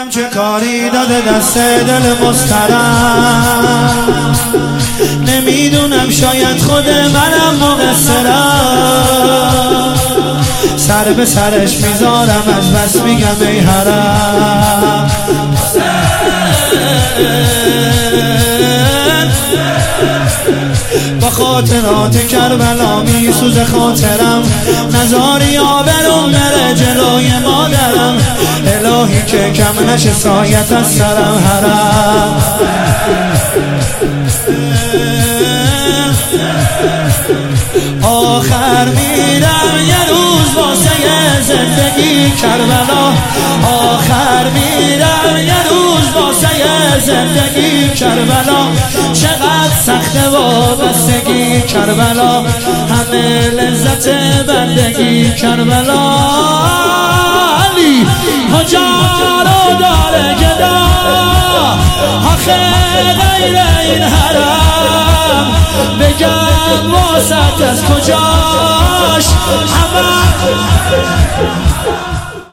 علم چه کاری داده دست دل مسترم، نمیدونم شاید خود منم مقصرم، سر به سرش میذارم از بس میگم ای حرم. با خاطرات کربلا میسوز خاطرم، نزاری آبرون نره جلوی مادرم، الهی که کم نشه سایت از سرم حرم. آخر میرم یه روز واسه زندگی کربلا، آخر میرم یه روز واسه زندگی کربلا، چقدر سخته وابستگی کربلا، همه لذت بندگی کربلا. علی کجا رو داره گدا آخه غیر این حرم، بگم واسط از کجاش همه